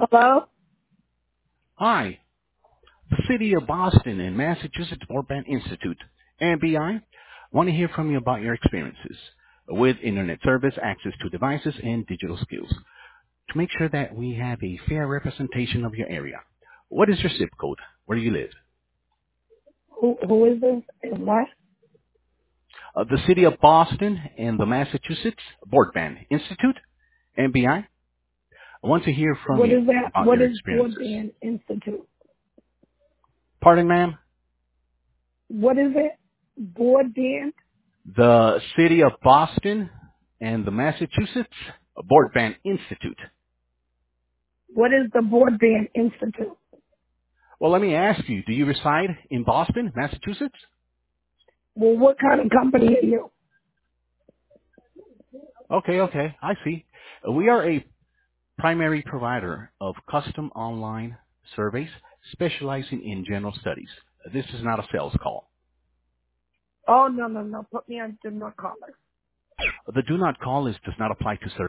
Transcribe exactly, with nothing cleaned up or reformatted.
Hello? Hi, the City of Boston and Massachusetts Broadband Institute, M B I, want to hear from you about your experiences with Internet service, access to devices, and digital skills to make sure that we have a fair representation of your area. What is your zip code? Where do you live? Who, who is this and what? Uh, the City of Boston and the Massachusetts Broadband Institute, M B I, I I want to hear from What you is that? about What your is experiences. Broadband Institute? Pardon, ma'am? What is it? Broadband? The City of Boston and the Massachusetts Broadband Institute. What is the Broadband Institute? Well, let me ask you, do you reside in Boston, Massachusetts? Well, what kind of company are you? Okay, okay, I see. Uh, We are a primary provider of custom online surveys specializing in general studies. Uh, This is not a sales call. Oh, no, no, no. Put me on do not caller. The do not call list does not apply to surveys